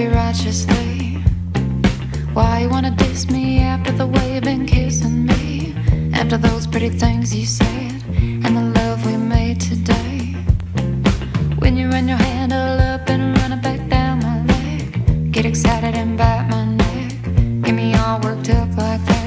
you righteously. Why you wanna diss me after the way you've been kissing me? After those pretty things you said and the love we made today. When you run your hand all up and run it back down my leg, get excited and bite my neck, get me all worked up like that.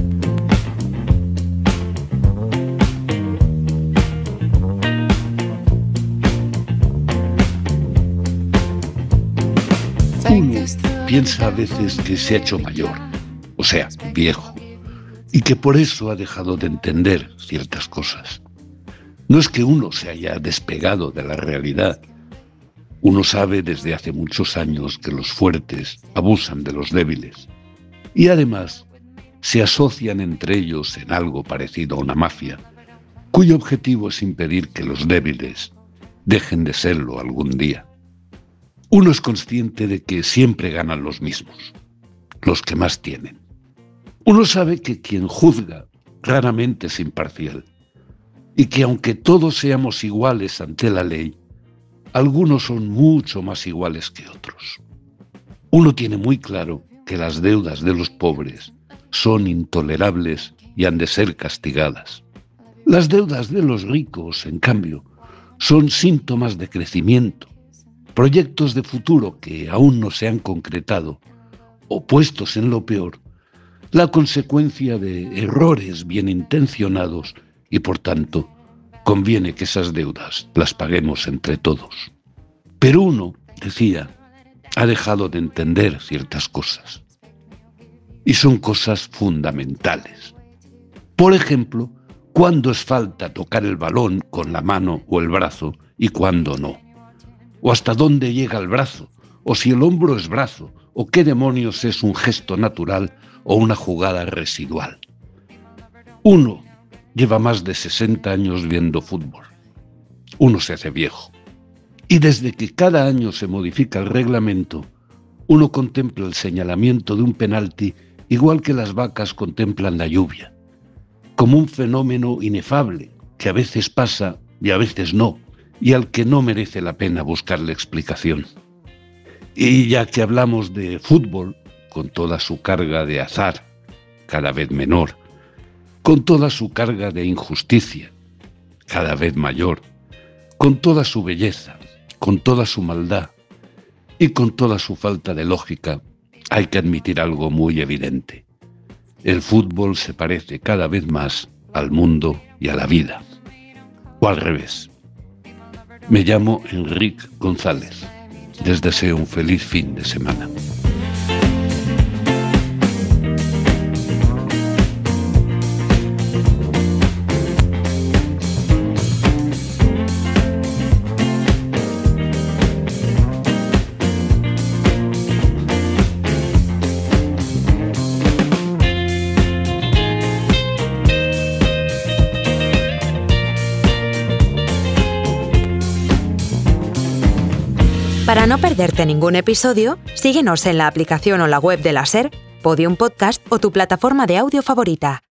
Uno piensa a veces que se ha hecho mayor, o sea, viejo, y que por eso ha dejado de entender ciertas cosas. No es que uno se haya despegado de la realidad. Uno sabe desde hace muchos años que los fuertes abusan de los débiles y además se asocian entre ellos en algo parecido a una mafia, cuyo objetivo es impedir que los débiles dejen de serlo algún día. Uno es consciente de que siempre ganan los mismos, los que más tienen. Uno sabe que quien juzga raramente es imparcial y que aunque todos seamos iguales ante la ley, algunos son mucho más iguales que otros. Uno tiene muy claro que las deudas de los pobres son intolerables y han de ser castigadas. Las deudas de los ricos, en cambio, son síntomas de crecimiento, proyectos de futuro que aún no se han concretado, o puestos en lo peor, la consecuencia de errores bien intencionados y, por tanto, conviene que esas deudas las paguemos entre todos. Pero uno, decía, ha dejado de entender ciertas cosas. Y son cosas fundamentales. Por ejemplo, cuándo es falta tocar el balón con la mano o el brazo y cuándo no. O hasta dónde llega el brazo, o si el hombro es brazo, o qué demonios es un gesto natural o una jugada residual. Uno lleva más de 60 años viendo fútbol. Uno se hace viejo. Y desde que cada año se modifica el reglamento, uno contempla el señalamiento de un penalti igual que las vacas contemplan la lluvia, como un fenómeno inefable que a veces pasa y a veces no, y al que no merece la pena buscarle explicación. Y ya que hablamos de fútbol, con toda su carga de azar, cada vez menor, con toda su carga de injusticia, cada vez mayor, con toda su belleza, con toda su maldad y con toda su falta de lógica, hay que admitir algo muy evidente. El fútbol se parece cada vez más al mundo y a la vida. O al revés. Me llamo Enrique González. Les deseo un feliz fin de semana. Para no perderte ningún episodio, síguenos en la aplicación o la web de la SER, Podium Podcast o tu plataforma de audio favorita.